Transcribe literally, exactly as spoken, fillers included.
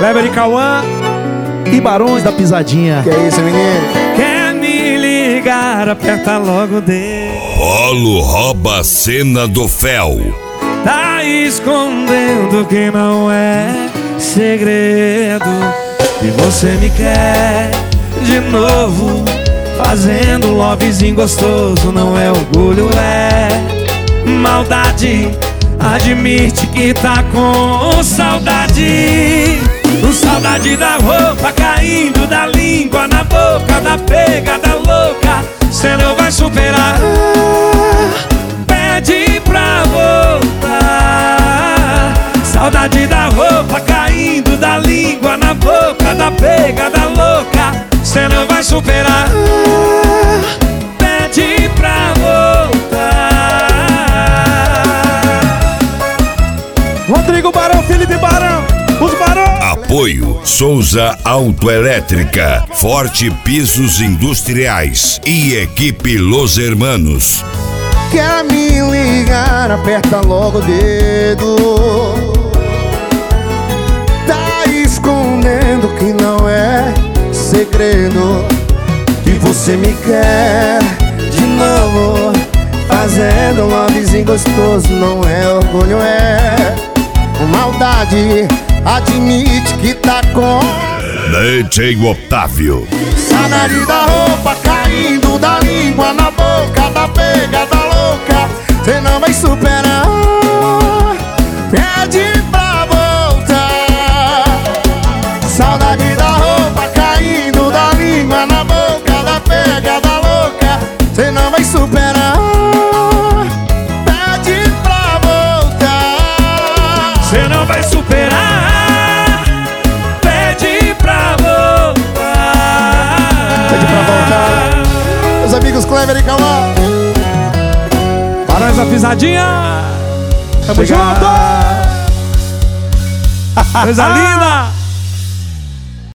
Kleber e Cauã e Barões da Pisadinha. Que é isso, menino? Quer me ligar, aperta logo o dedo. Polo rouba a cena do Fel. Tá escondendo que não é segredo. E você me quer de novo, fazendo um lovezinho gostoso. Não é orgulho, é maldade. Admite que tá com saudade. Saudade da roupa caindo, da língua na boca, da pegada louca. Cê não vai superar. Pede pra voltar. Saudade da roupa caindo, da língua na boca, da pegada louca. Cê não vai superar. Pede pra voltar. Rodrigo Barão, Felipe Barão, os Barão. Apoio Souza Autoelétrica, Forte Pisos Industriais e equipe Los Hermanos. Quer me ligar, aperta logo o dedo. Tá escondendo que não é segredo. Que você me quer de novo, fazendo um lovezinho gostoso. Não é orgulho, é maldade. Admite que tá com D J Otávio. saudade da roupa caindo, da língua na boca, da pegada louca. Cê não vai superar. Pede pra voltar. Saudade da roupa caindo, da língua na boca, da pegada louca. Cê não vai superar. Pede pra voltar. Cê não vai superar. Meus amigos Kleber e Cauã, Barões da Pisadinha. Tamo Chega. junto. Coisa linda.